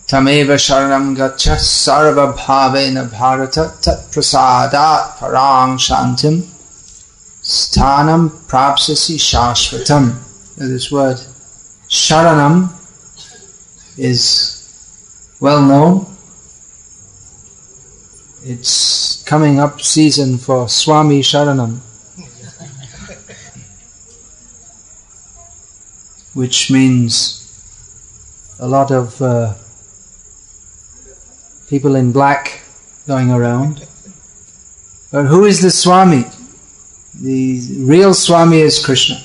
Tameva sharanam gaccha sarva bhavena bharata tat prasadat parang shantim sthanam prapsasi shashvatam. This word sharanam is well known. It's coming up season for Swami Sharanam, which means a lot of people in black going around. But who is the Swami? The real Swami is Krishna.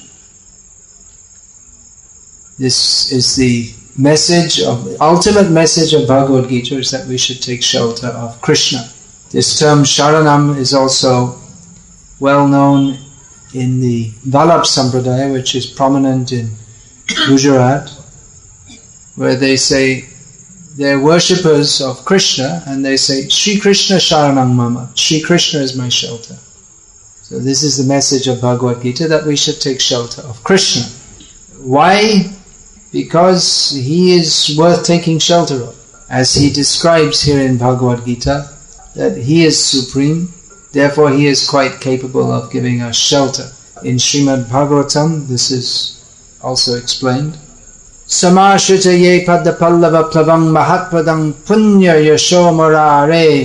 This is the ultimate message of Bhagavad Gita, is that we should take shelter of Krishna. This term Sharanam is also well known in the Vallabh Sampradaya, which is prominent in Gujarat, where they say they're worshippers of Krishna and they say, Shri Krishna Sharanam Mama, Shri Krishna is my shelter. So this is the message of Bhagavad Gita, that we should take shelter of Krishna. Why? Because he is worth taking shelter of. As he describes here in Bhagavad Gita, that he is supreme, therefore he is quite capable of giving us shelter. In Srimad Bhagavatam, this is also explained. Samashrita ye padda pallava plavang mahatpadang punya yasho morare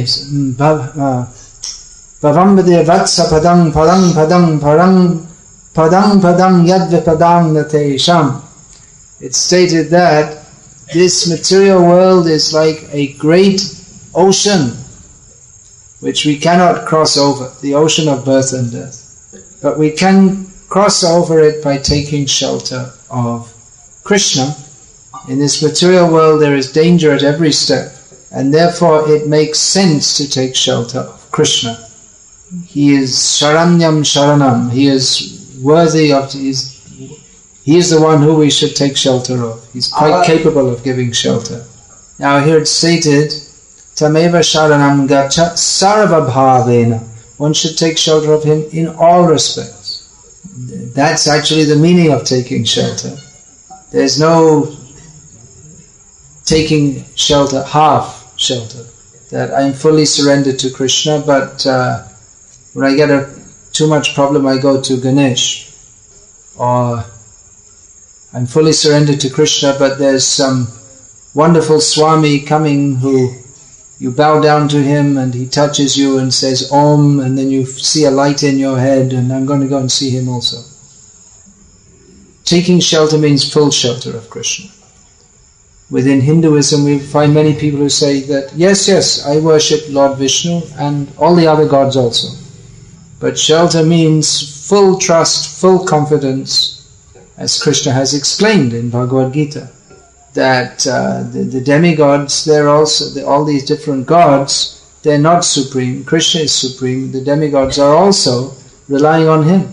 bhavambade vatsa padang padang padang padang padang yadvipadang natesham. It's stated that this material world is like a great ocean which we cannot cross over, the ocean of birth and death. But we can cross over it by taking shelter of Krishna. In this material world there is danger at every step, and therefore it makes sense to take shelter of Krishna. He is Sharanyam Sharanam, he is worthy of, he is the one who we should take shelter of. He's quite capable of giving shelter. Now here it's stated, Tameva Sharanam Gacha Sarva Bhavena. One should take shelter of him in all respects. That's actually the meaning of taking shelter. There's no taking shelter, half shelter, that I'm fully surrendered to Krishna, but when I get too much problem I go to Ganesh. Or I'm fully surrendered to Krishna, but there's some wonderful Swami coming who you bow down to him and he touches you and says Om, and then you see a light in your head, and I'm going to go and see him also. Taking shelter means full shelter of Krishna. Within Hinduism we find many people who say that, yes, I worship Lord Vishnu and all the other gods also. But shelter means full trust, full confidence, as Krishna has explained in Bhagavad Gita, that the demigods, they're also, all these different gods, they're not supreme. Krishna is supreme. The demigods are also relying on him.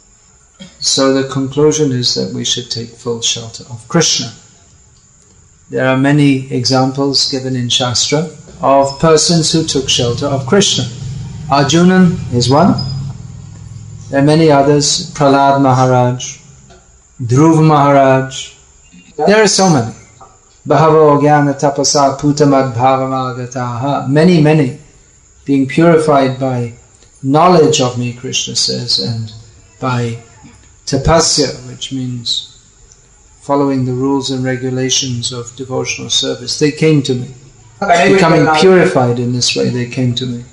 So the conclusion is that we should take full shelter of Krishna. There are many examples given in Shastra of persons who took shelter of Krishna. Arjunan is one. There are many others, Prahlad Maharaj, Dhruva Maharaj. There are so many. Bhavo Jnana Tapasa Putamad Bhavamagataha. Many, being purified by knowledge of me, Krishna says, and by tapasya, which means following the rules and regulations of devotional service. They came to me. Becoming purified in this way, they came to me.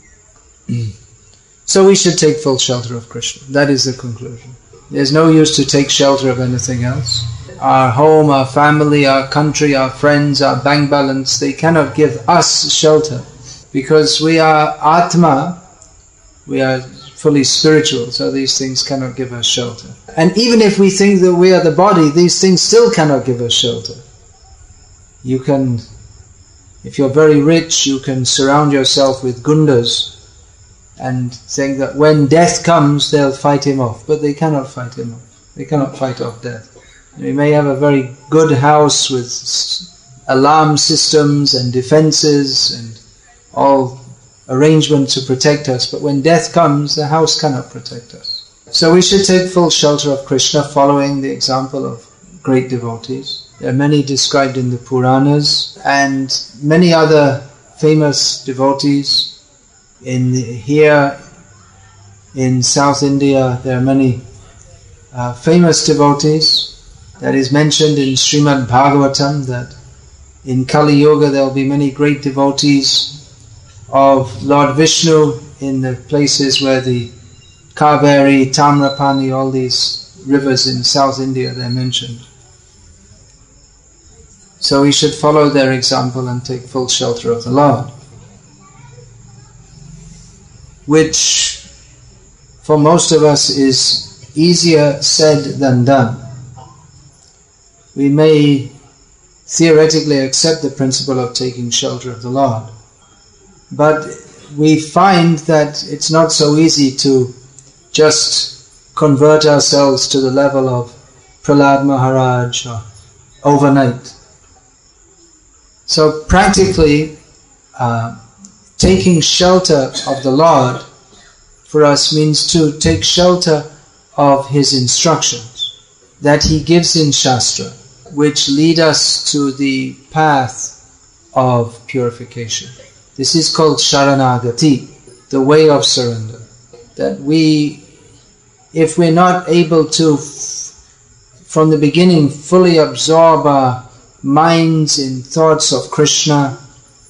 So we should take full shelter of Krishna. That is the conclusion. There's no use to take shelter of anything else. Our home, our family, our country, our friends, our bank balance, they cannot give us shelter. Because we are Atma, we are fully spiritual, so these things cannot give us shelter. And even if we think that we are the body, these things still cannot give us shelter. You can, if you're very rich, you can surround yourself with gundas and think that when death comes, they'll fight him off. But they cannot fight him off. They cannot fight off death. We may have a very good house with alarm systems and defenses and all arrangements to protect us, but when death comes, the house cannot protect us. So we should take full shelter of Krishna, following the example of great devotees. There are many described in the Puranas, and many other famous devotees. Here in South India, there are many famous devotees. That is mentioned in Srimad Bhagavatam, that in Kali Yuga there will be many great devotees of Lord Vishnu in the places where the Kaveri, Tamrapani, all these rivers in South India, they're mentioned. So we should follow their example and take full shelter of the Lord, which for most of us is easier said than done. We may theoretically accept the principle of taking shelter of the Lord, but we find that it's not so easy to just convert ourselves to the level of Prahlad Maharaj overnight. So practically, taking shelter of the Lord for us means to take shelter of His instructions that He gives in Shastra, which lead us to the path of purification. This is called Sharanagati, the way of surrender. That if we're not able to, from the beginning, fully absorb our minds in thoughts of Krishna,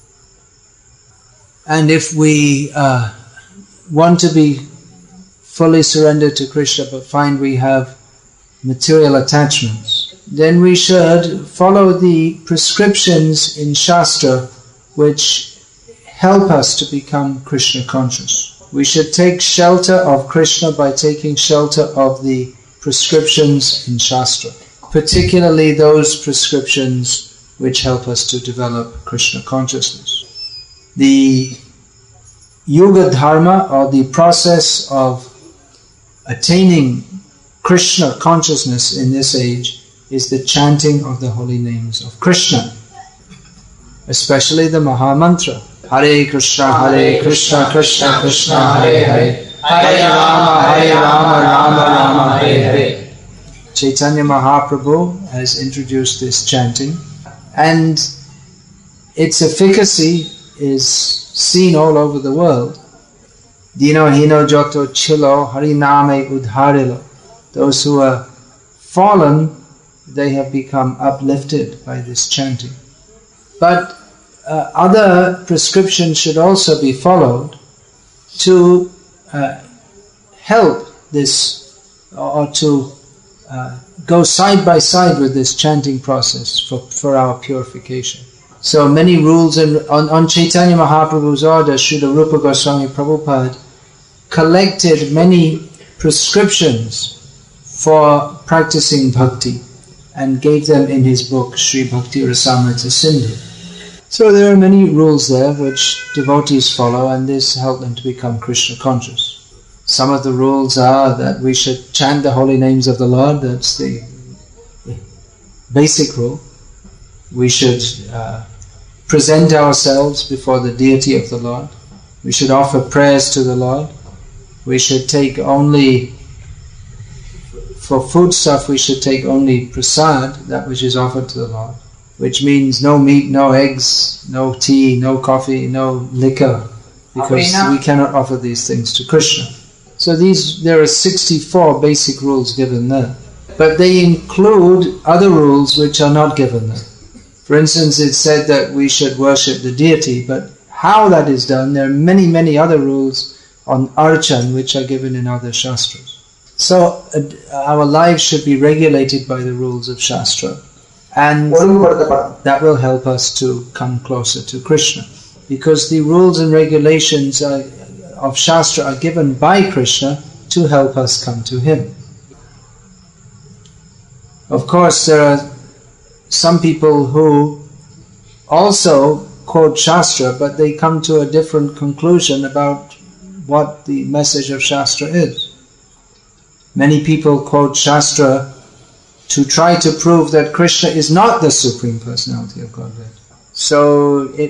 and if we want to be fully surrendered to Krishna but find we have material attachments, then we should follow the prescriptions in Shastra which help us to become Krishna conscious. We should take shelter of Krishna by taking shelter of the prescriptions in Shastra, particularly those prescriptions which help us to develop Krishna consciousness. The Yuga Dharma, or the process of attaining Krishna consciousness in this age, is the chanting of the holy names of Krishna, especially the Maha Mantra. Hare Krishna, Krishna Krishna, Hare Hare, Hare Rama, Rama Rama, Hare Hare. Chaitanya Mahaprabhu has introduced this chanting, and its efficacy is seen all over the world. Dino hino joto chilo hariname udharilo. Those who are fallen, they have become uplifted by this chanting. But other prescriptions should also be followed to help this, or to go side by side with this chanting process for our purification. So many rules, on Chaitanya Mahaprabhu's order, Srila Rupa Goswami Prabhupada collected many prescriptions for practicing bhakti and gave them in his book Sri Bhakti Rasamrita Sindhu. So there are many rules there which devotees follow, and this helps them to become Krishna conscious. Some of the rules are that we should chant the holy names of the Lord. That's the basic rule. We should present ourselves before the deity of the Lord. We should offer prayers to the Lord. We should take only, for foodstuff, we should take only prasad, that which is offered to the Lord, which means no meat, no eggs, no tea, no coffee, no liquor, because we cannot offer these things to Krishna. So there are 64 basic rules given there. But they include other rules which are not given there. For instance, it's said that we should worship the deity, but how that is done, there are many, many other rules on archan which are given in other shastras. So our lives should be regulated by the rules of Shastra, and that will help us to come closer to Krishna. Because the rules and regulations of Shastra are given by Krishna to help us come to Him. Of course, there are some people who also quote Shastra, but they come to a different conclusion about what the message of Shastra is. Many people quote Shastra to try to prove that Krishna is not the Supreme Personality of Godhead. So it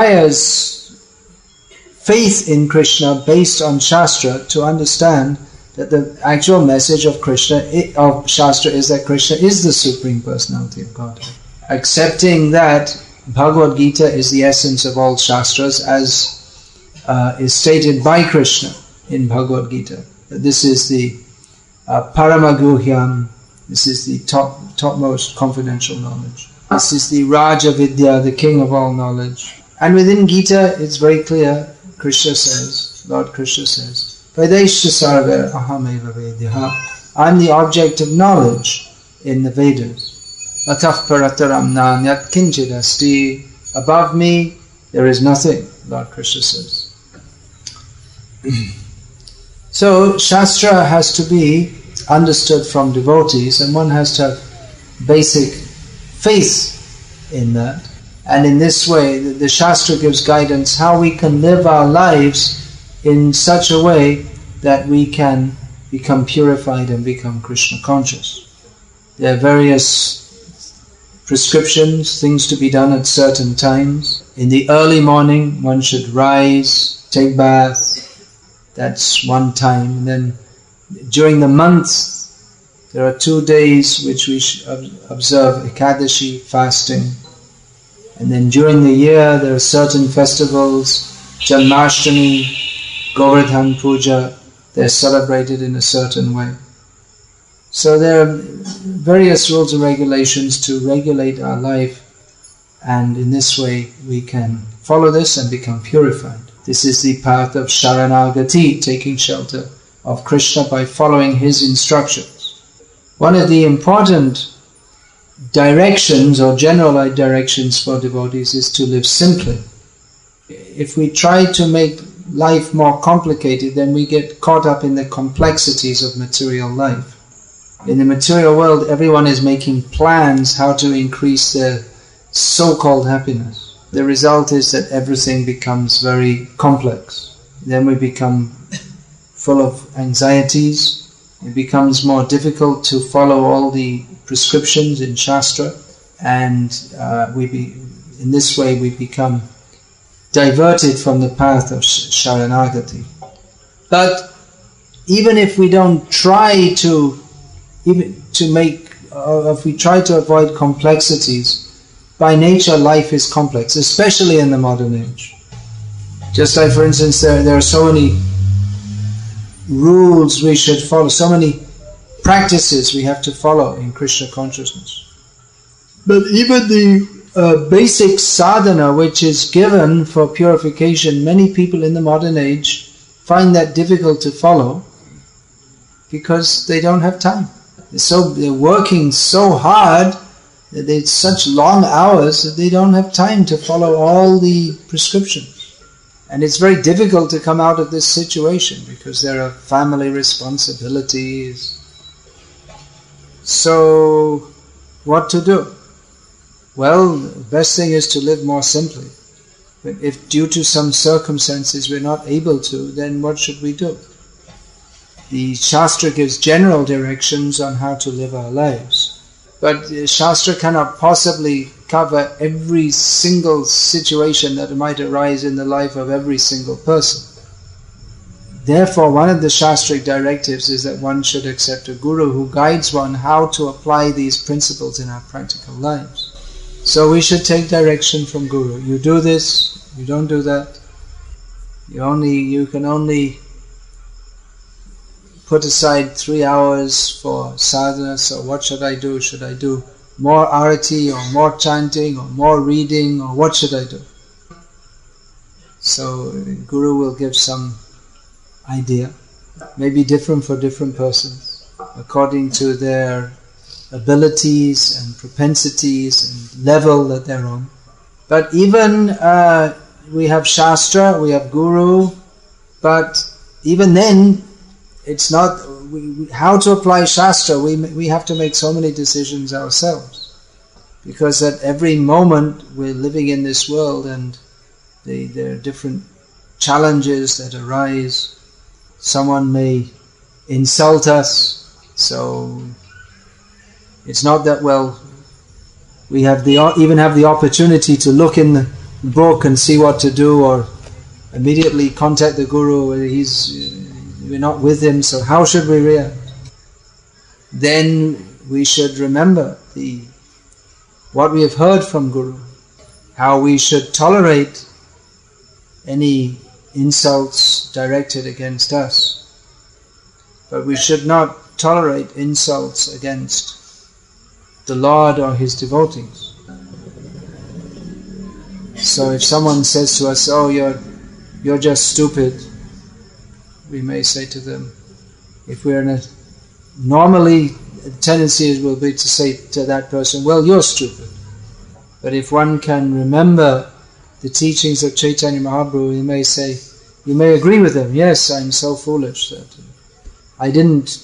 requires faith in Krishna based on Shastra to understand that the actual message of Krishna, of Shastra, is that Krishna is the Supreme Personality of Godhead. Accepting that Bhagavad Gita is the essence of all Shastras, as is stated by Krishna in Bhagavad Gita. This is the Paramaguhyam, this is the topmost confidential knowledge. This is the Raja Vidya, the king of all knowledge. And within Gita, it's very clear, Krishna says, Lord Krishna says, Vedesha sarva ahameva vedyaha. I'm the object of knowledge in the Vedas. Atah parataram nanyat kinchid asti. Above me, there is nothing, Lord Krishna says. So, Shastra has to be understood from devotees, and one has to have basic faith in that. And in this way, the Shastra gives guidance how we can live our lives in such a way that we can become purified and become Krishna conscious. There are various prescriptions, things to be done at certain times. In the early morning, one should rise, take bath. That's one time. And then during the month, there are 2 days which we observe Ekadashi, fasting. And then during the year, there are certain festivals, Janmashtami, Govardhan Puja, they're celebrated in a certain way. So there are various rules and regulations to regulate our life, and in this way we can follow this and become purified. This is the path of Sharanagati, taking shelter of Krishna by following his instructions. One of the important directions or general directions for devotees is to live simply. If we try to make life more complicated, then we get caught up in the complexities of material life. In the material world, everyone is making plans how to increase their so-called happiness. The result is that everything becomes very complex. Then we become full of anxieties. It becomes more difficult to follow all the prescriptions in Shastra, and in this way we become diverted from the path of Sharanagati. But even if we don't try if we try to avoid complexities, by nature life is complex, especially in the modern age. Just like, for instance, there are so many rules we should follow, so many practices we have to follow in Krishna consciousness. But even the basic sadhana which is given for purification, many people in the modern age find that difficult to follow because they don't have time. They're working so hard, that it's such long hours that they don't have time to follow all the prescriptions. And it's very difficult to come out of this situation because there are family responsibilities. So, what to do? Well, the best thing is to live more simply. But if due to some circumstances we're not able to, then what should we do? The Shastra gives general directions on how to live our lives. But the Shastra cannot possibly cover every single situation that might arise in the life of every single person. Therefore, one of the Shastric directives is that one should accept a guru who guides one how to apply these principles in our practical lives. So we should take direction from guru. You do this, you don't do that. You can only put aside 3 hours for sadhana, so what should I do? Should I do more arati or more chanting or more reading, or what should I do? So Guru will give some idea, maybe different for different persons, according to their abilities and propensities and level that they're on. But even we have Shastra, we have Guru, but even then, it's not how to apply Shastra. We have to make so many decisions ourselves, because at every moment we're living in this world, and there are different challenges that arise. Someone may insult us, so it's not that we even have the opportunity to look in the book and see what to do, or immediately contact the Guru. we're not with him, so how should we react? Then we should remember what we have heard from Guru, how we should tolerate any insults directed against us. But we should not tolerate insults against the Lord or His devotees. So if someone says to us, "Oh, you're just stupid," we may say to them, if we're in normally the tendency will be to say to that person, "Well, you're stupid." But if one can remember the teachings of Chaitanya Mahaprabhu, you may agree with them, "Yes, I'm so foolish that I didn't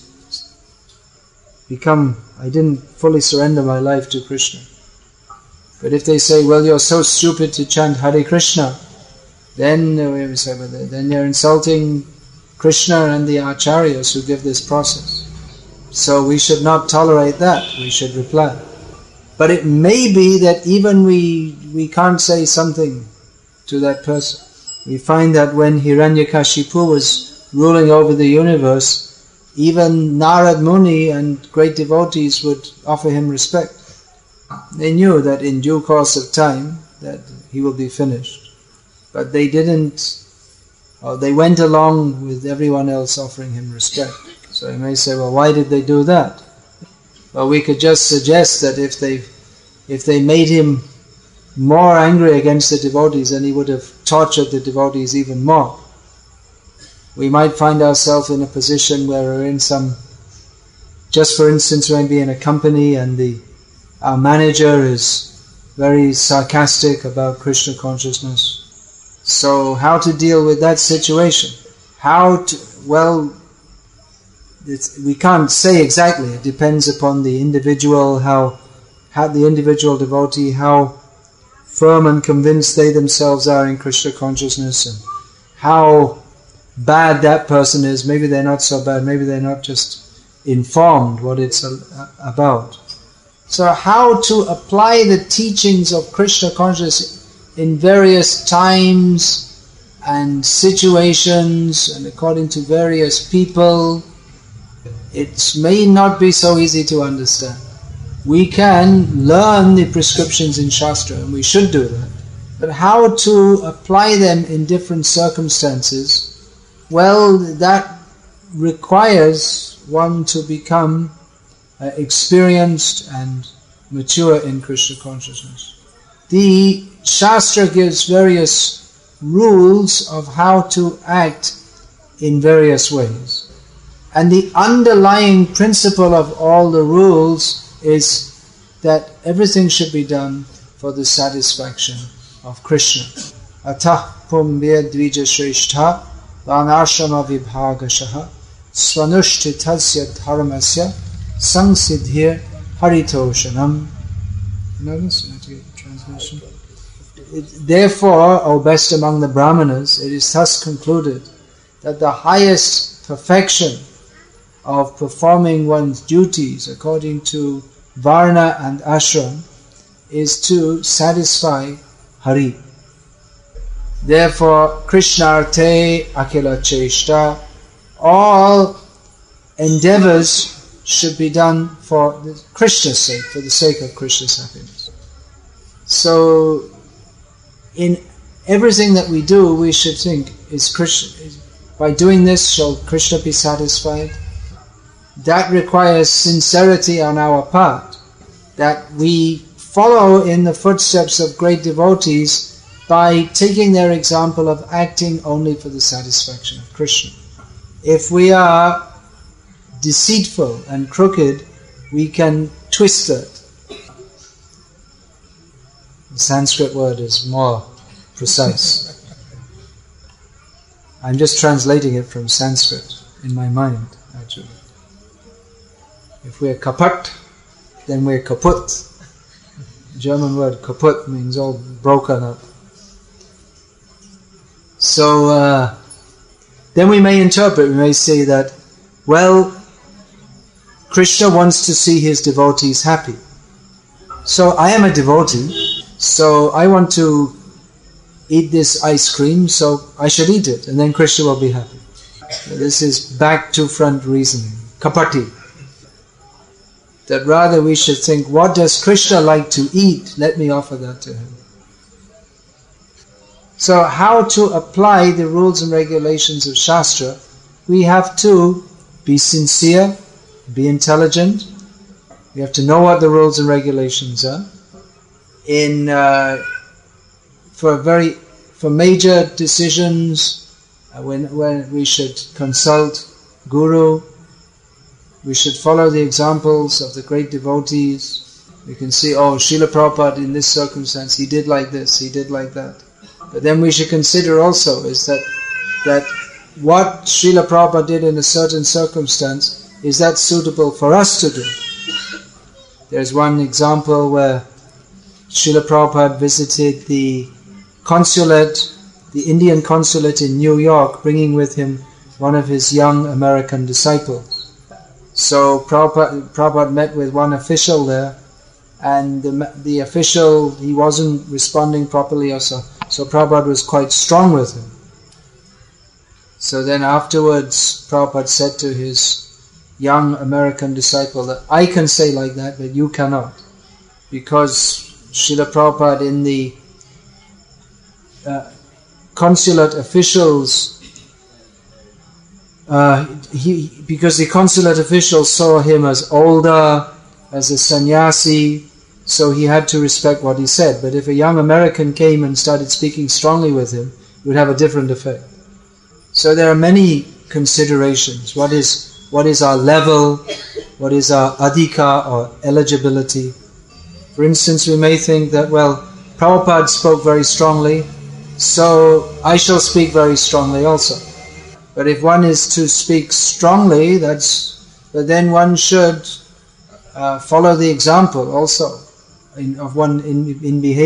fully surrender my life to Krishna." But if they say, "Well, you're so stupid to chant Hare Krishna," then we say, "Well, then they're insulting Krishna and the acharyas who give this process." So we should not tolerate that, we should reply. But it may be that even we can't say something to that person. We find that when Hiranyakashipu was ruling over the universe, even Narad Muni and great devotees would offer him respect. They knew that in due course of time that he will be finished. But they didn't, or they went along with everyone else offering him respect. So you may say, "Well, why did they do that?" Well, we could just suggest that if they made him more angry against the devotees, then he would have tortured the devotees even more. We might find ourselves in a position where we're in just for instance, we might be in a company and our manager is very sarcastic about Krishna consciousness. So how to deal with that situation? We can't say exactly. It depends upon the individual, how the individual devotee, how firm and convinced they themselves are in Krishna consciousness, and how bad that person is. Maybe they're not so bad, maybe they're not just informed what it's about. So how to apply the teachings of Krishna consciousness in various times and situations and according to various people, it may not be so easy to understand. We can learn the prescriptions in Shastra, and we should do that. But how to apply them in different circumstances, well, that requires one to become experienced and mature in Krishna consciousness. The Shastra gives various rules of how to act in various ways. And the underlying principle of all the rules is that everything should be done for the satisfaction of Krishna. Atah pumbya dvija shrestha vanashrama vibhagashaha svanushthitasya dharmasya sangsiddhir haritoshanam. You know this? Translation. Therefore, O best among the Brahmanas, it is thus concluded that the highest perfection of performing one's duties according to Varna and Ashram is to satisfy Hari. Therefore, Krishnarte Akila Cheshta, all endeavors should be done for Krishna's sake, for the sake of Krishna's happiness. So, in everything that we do, we should think, by doing this, shall Krishna be satisfied? That requires sincerity on our part, that we follow in the footsteps of great devotees by taking their example of acting only for the satisfaction of Krishna. If we are deceitful and crooked, we can twist it. The Sanskrit word is more precise. I'm just translating it from Sanskrit in my mind, actually. If we're kapat, then we're kaput. The German word kaput means all broken up. So then we may interpret, we may say that, well, Krishna wants to see his devotees happy. So I am a devotee, so I want to eat this ice cream, so I should eat it, and then Krishna will be happy. This is back to front reasoning, kapati. That rather we should think, what does Krishna like to eat? Let me offer that to him. So how to apply the rules and regulations of Shastra? We have to be sincere, be intelligent. We have to know what the rules and regulations are. For major decisions, when we should consult Guru, we should follow the examples of the great devotees. We can see, Srila Prabhupada in this circumstance, he did like this, he did like that. But then we should consider also is that what Srila Prabhupada did in a certain circumstance, is that suitable for us to do? There's one example where Srila Prabhupada visited the consulate, the Indian consulate in New York, bringing with him one of his young American disciples. So Prabhupada met with one official there, and the official, he wasn't responding properly or so Prabhupada was quite strong with him. So then afterwards Prabhupada said to his young American disciple that I can say like that, but you cannot. Because Srila Prabhupada in the consulate officials, because the consulate officials saw him as older, as a sannyasi, so he had to respect what he said. But if a young American came and started speaking strongly with him, it would have a different effect. So there are many considerations. What is our level? What is our adhika or eligibility? For instance, we may think that, Prabhupada spoke very strongly, so I shall speak very strongly also. But if one is to speak strongly, but then one should follow the example also in behavior.